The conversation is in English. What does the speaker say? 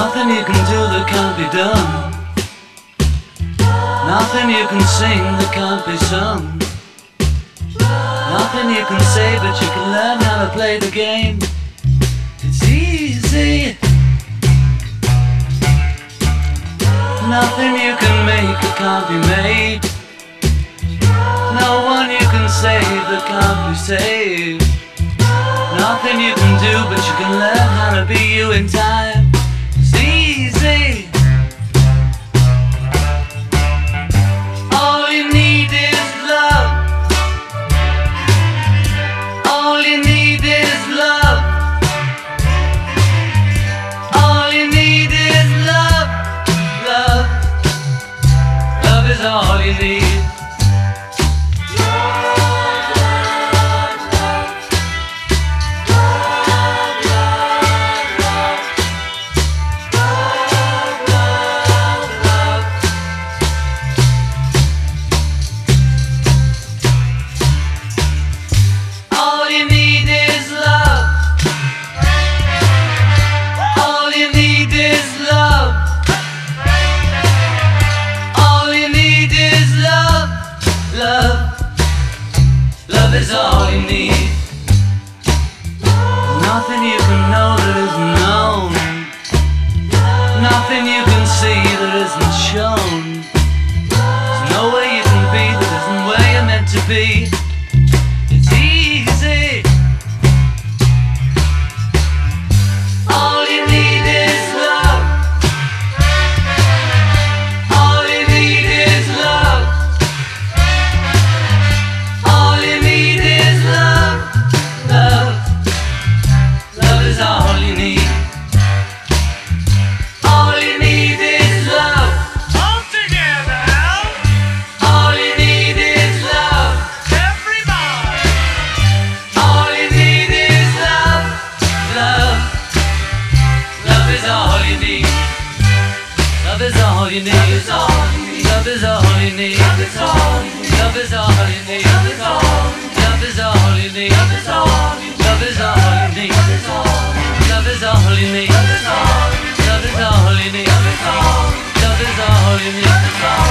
Nothing you can do that can't be done. Nothing you can sing that can't be sung. Nothing you can say, but you can learn how to play the game. It's easy. Nothing you can make that can't be made. No one you can save that can't be saved. Nothing you can do, but you can learn how to be you in time. It's easy. All you need is love. All you need is love. All you need is love. Love. Love is all you need. Love is all you need. Nothing you can know that isn't known. Nothing you can see that isn't shown. There's no way you can be that isn't where you're meant to be. It's easy. All you need is love. All you need is love. All you need is love. Love. Love is all you need. All you need is love. All together now. All you need is love. Everybody. All you need is love. Love. Love is all you need. Love is all you need. Love is all you need. Love is all you need. Love is all you need. Love is all you need. Love is all you need. Love is all you need. Love is all you need. Love is all you need. Love is all you need. Love is all you need.